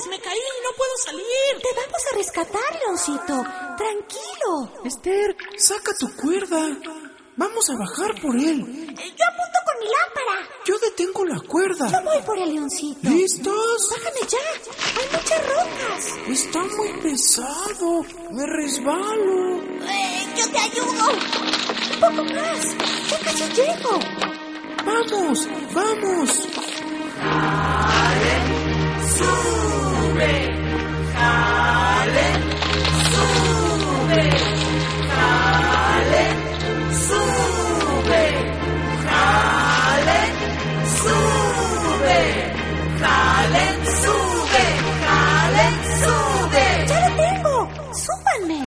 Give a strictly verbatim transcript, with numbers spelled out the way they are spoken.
ayudes! ¡Me caí! ¡No puedo salir! Te vamos a rescatar, Leoncito. Tranquilo. Esther, saca tu cuerda. Vamos a bajar por él. Yo apunto con mi lámpara. Yo detengo la cuerda. Yo voy por el Leoncito. ¿Listos? Bájame ya. Hay muchas rocas. Está muy pesado. Me resbalo. Eh, yo te ayudo. Un poco más. Ya casi llego. Vamos, vamos. ¡Sí!